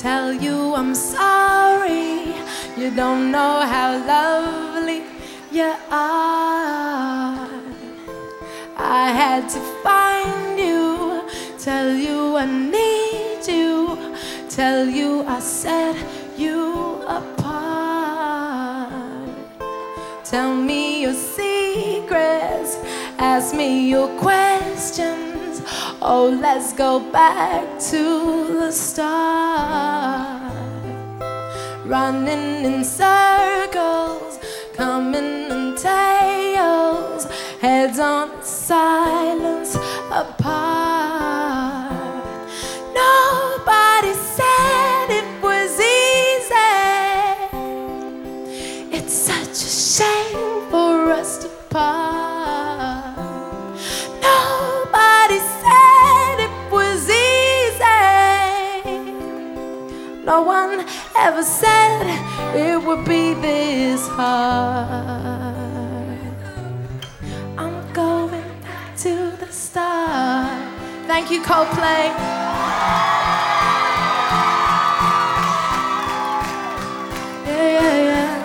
tell you I'm sorry. You don't know how lovely you are. I had to find you, tell you I need you, tell you I set you apart. Tell me your secrets, ask me your questions. Oh, let's go back to the start. Running in circles, coming in tails, heads on silence apart. Nobody said it was easy. It's such a shame for us to part. Nobody said it was easy. No one ever said it would be this hard. I'm going back to the start. Thank you, Coldplay. Yeah, yeah, yeah.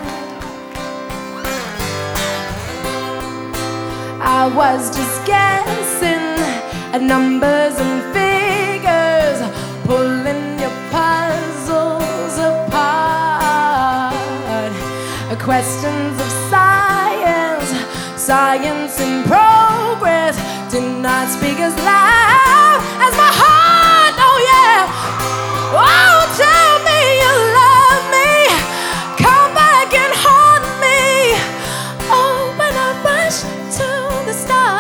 I was just guessing at numbers and figures, pulling your puzzles apart. Questions of science, science in progress, did not speak as loud as my heart. Oh yeah. Oh, tell me you love me, come back and haunt me. Oh, when I rush to the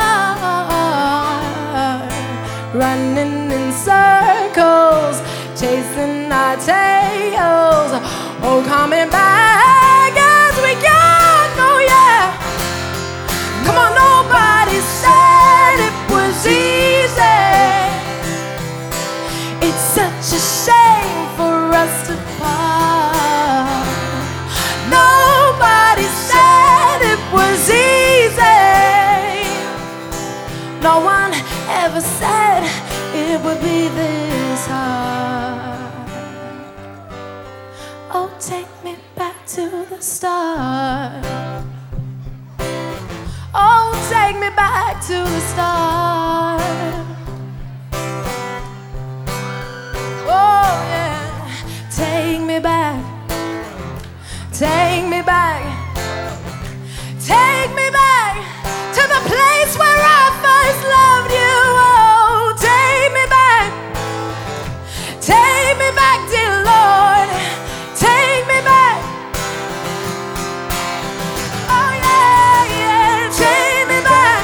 start, running in circles, chasing our tails. Oh, coming back as we got. Oh yeah. Come on, nobody said it was easy. It's such a shame for us to part. Nobody said it was easy. No one ever said it would be this hard. Oh, take me back to the start. Oh, take me back to the start. Oh, yeah. Take me back. Take me back. Take me back to the place where I first loved you. Oh, take me back. Take me back, dear Lord. Take me back. Oh, yeah, yeah. Take me back.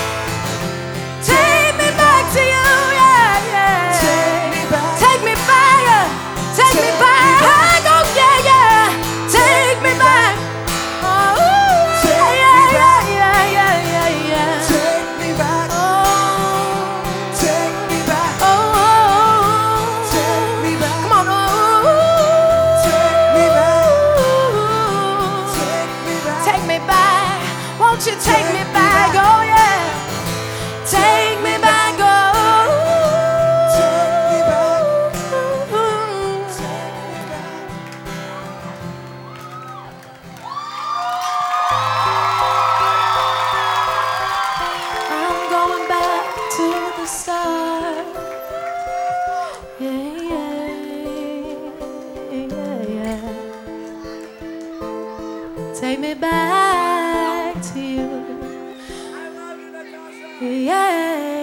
Take me back to you, yeah, yeah. Take me back. Take me back. Take me back. Oh, yeah, yeah. Take me back. Oh, yeah, yeah, yeah, yeah, yeah, yeah. Take me back. Oh, Take me back. oh, Take me back. come on, oh, Take me back. Take me back. take me back. Won't you take me back? Oh yeah, take me back. Oh, Take me back. I'm going back to the start. Yeah, yeah, yeah, yeah. Take me back to you. Yeah.